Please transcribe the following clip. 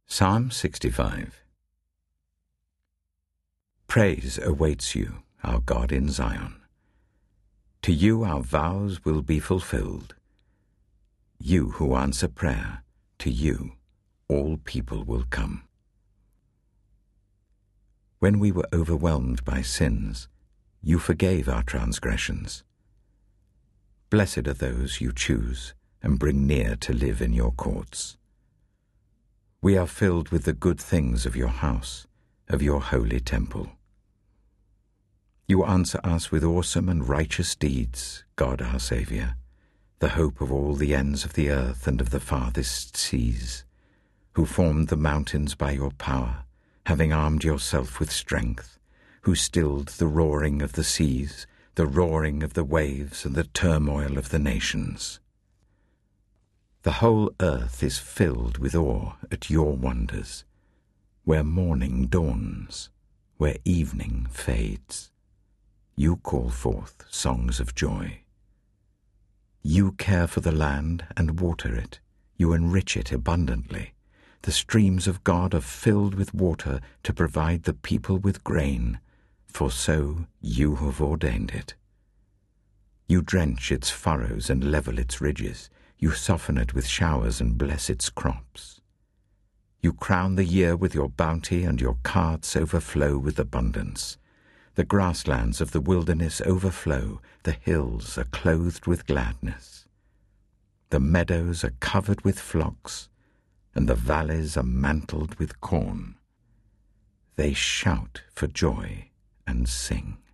Psalm 65. Praise awaits you, our God in Zion. To you our vows will be fulfilled. You who answer prayer, to you all people will come. When we were overwhelmed by sins, you forgave our transgressions. Blessed are those you choose and bring near to live in your courts. We are filled with the good things of your house, of your holy temple. You answer us with awesome and righteous deeds, God our Saviour, the hope of all the ends of the earth and of the farthest seas, who formed the mountains by your power, having armed yourself with strength, who stilled the roaring of the seas, the roaring of the waves and the turmoil of the nations. The whole earth is filled with awe at your wonders, where morning dawns, where evening fades. You call forth songs of joy. You care for the land and water it. You enrich it abundantly. The streams of God are filled with water to provide the people with grain, for so you have ordained it. You drench its furrows and level its ridges. You soften it with showers and bless its crops. You crown the year with your bounty, and your carts overflow with abundance. The grasslands of the wilderness overflow, the hills are clothed with gladness. The meadows are covered with flocks, and the valleys are mantled with corn. They shout for joy and sing.